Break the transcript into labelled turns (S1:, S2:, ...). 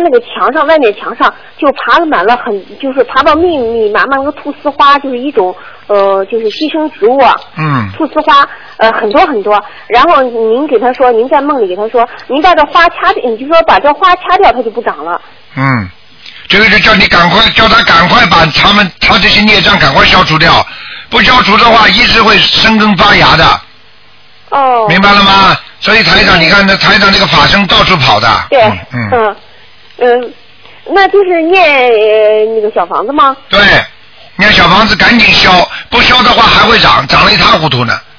S1: 那个墙上外面墙上就爬满了就是爬到密密麻麻那个菟丝花，就是一种就是寄生植物啊。菟丝花很多很多。然后您给他说，您在梦里给他说，您把这花掐掉，你就说把这花掐掉，它就不长了。
S2: 这个就叫你赶快叫他赶快把他这些孽障赶快消除掉，不消除的话一直会生根发芽的。明白了吗？所以台长，你看那台长这个法身到处跑的。
S1: 对。那就是念那个小房子吗？
S2: 对，念小房子赶紧消，不消的话还会长了一塌糊涂呢。